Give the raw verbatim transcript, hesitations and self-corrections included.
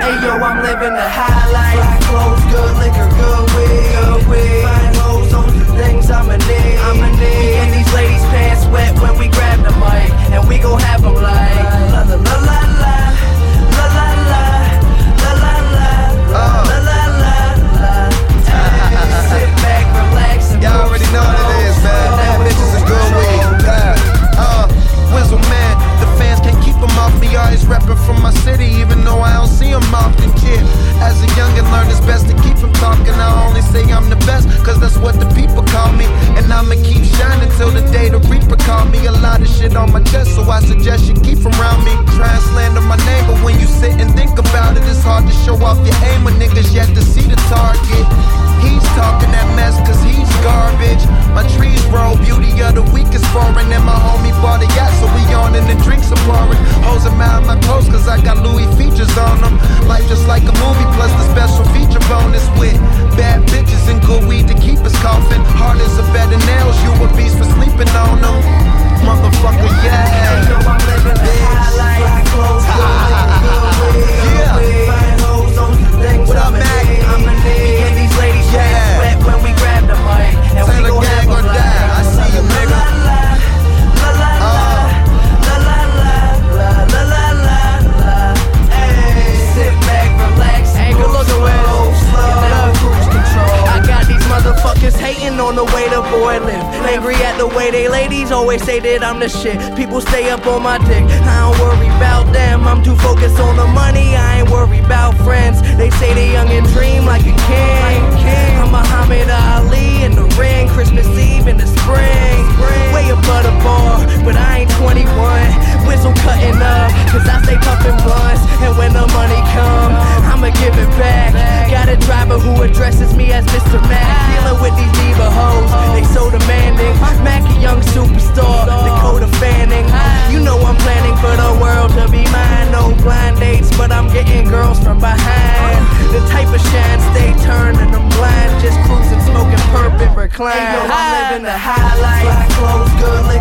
Hey yo, I'm living the high life. Fly clothes, good liquor, good weed, good weed. Fine hoes, those the things I'ma need. I'ma need. Me and these ladies pants wet when we grab the mic, and we gon' have them like la la la la la la la la la la la la la la la. Sit back, relax, and y'all already know what it is, man. Bad bitches and good weed. Yeah. Uh, Wizzle man, the fans can't keep them off me. Always reppin' from my city, even though I don't see them often, kid. As a youngin', learn it's best to keep them talking. I only say I'm the best, cause that's what the people call me. And I'ma keep shining till the day the Reaper call me. A lot of shit on my chest, so I suggest you keep from around me. Try and slander my name, but when you sit and think about it, it's hard to show off your aim. A nigga's yet to see the target. He's talking that mess cause he's garbage. My trees grow, beauty of the week is foreign. And my homie bought a yacht, so we on and the drinks are pouring. Hoes admire my clothes cause I got Louis features on them. Life just like a movie plus the special feature bonus with bad bitches and good weed to keep us coughing. Hard as a bed of nails, you a beast for sleeping on them. Motherfucker, yeah. Hey yo, I'm living the high life. Fly clothes, good liquor, good weed, good weed. Fine hoes, those the things I'ma need. I'ma need. Me and these ladies pants wet when we grab the mic, and we gon' have them like I see you, nigga. la la la la la la la la la la la. Hey, sit back, relax, ain't good looking with slow, cruise control. I got these motherfuckers hating on the way the boy live, angry at the way they ladies always say that I'm the shit. People stay up on my dick, I don't worry about them. I'm too focused on the money, I ain't worried about friends. They say they young and dream like a king. I'm Muhammad Ali in the ring, Christmas Eve in the spring. Way above the bar, but I ain't twenty-one. Whistle cutting up, cause I stay puffin' blunts. And when the money come, I'ma give it back. Got a driver who addresses me as Mister Mac. Dealing with these diva hoes, they so demanding. Mac a young superstar, Dakota Fanning. You know I'm planning for the world to be mine. No blind dates, but I'm getting girls from behind. The type of shine stay turned and I'm blind. Just cruising, smoking purple, recline. Hey yo, I'm living the high life. Fly clothes, good